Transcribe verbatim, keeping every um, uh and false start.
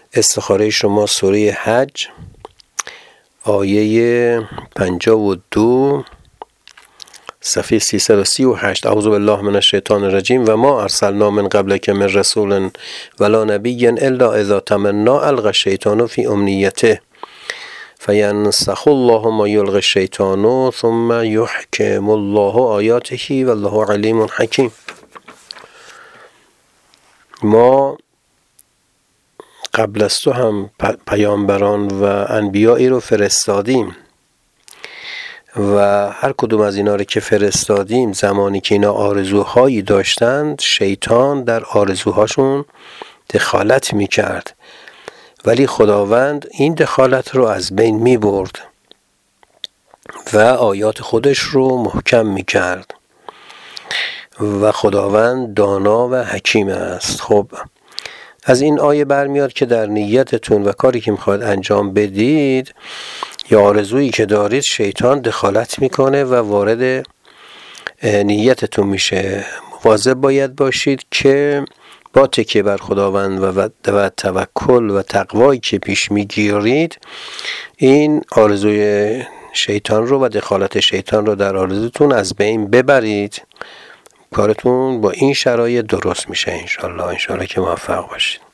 استخاره شما سوره حج آیه پنجاه و دو صفحه سیصد و سی و هشت. اعوذ بالله من الشیطان الرجیم و ما ارسلنا من قبلک من رسول ولا نبی الا اذا تمنى القى الشیطان فی امنیته فینسخ الله ما یلقی الشیطان ثم یحکم الله آیاته والله علیم حکیم. ما قبل از تو هم پیامبران و انبیایی رو فرستادیم و هر کدوم از اینا رو که فرستادیم زمانی که اینا آرزوهایی داشتند شیطان در آرزوهاشون دخالت میکرد، ولی خداوند این دخالت رو از بین میبرد و آیات خودش رو محکم میکرد و خداوند دانا و حکیم است. خب از این آیه برمیاد که در نیتتون و کاری که میخواد انجام بدید یا آرزویی که دارید شیطان دخالت میکنه و وارد نیتتون میشه. مواظب باید باشید که با تکیه بر خداوند و, و توکل و تقوایی که پیش میگیرید این آرزوی شیطان رو و دخالت شیطان رو در آرزوتون از بین ببرید. کارتون با این شرایط درست میشه انشالله. انشالله که موفق باشید.